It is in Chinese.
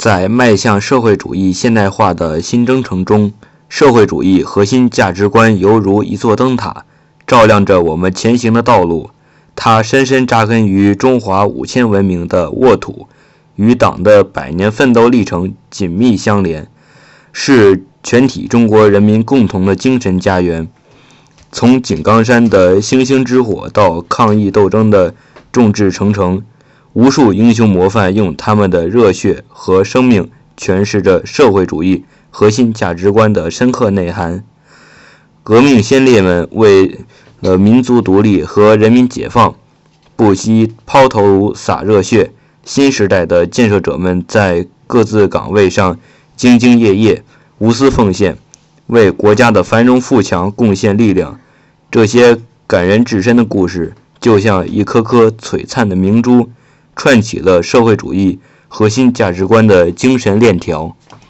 在迈向社会主义现代化的新征程中，社会主义核心价值观犹如一座灯塔，照亮着我们前行的道路。它深深扎根于中华5000文明的沃土，与党的100年奋斗历程紧密相连，是全体中国人民共同的精神家园。从井冈山的星星之火到抗疫斗争的众志成城，无数英雄模范用他们的热血和生命诠释着社会主义核心价值观的深刻内涵。革命先烈们为了民族独立和人民解放，不惜抛头颅洒热血。新时代的建设者们在各自岗位上兢兢业业，无私奉献，为国家的繁荣富强贡献力量。这些感人至深的故事，就像一颗颗璀璨的明珠，串起了社会主义核心价值观的精神链条。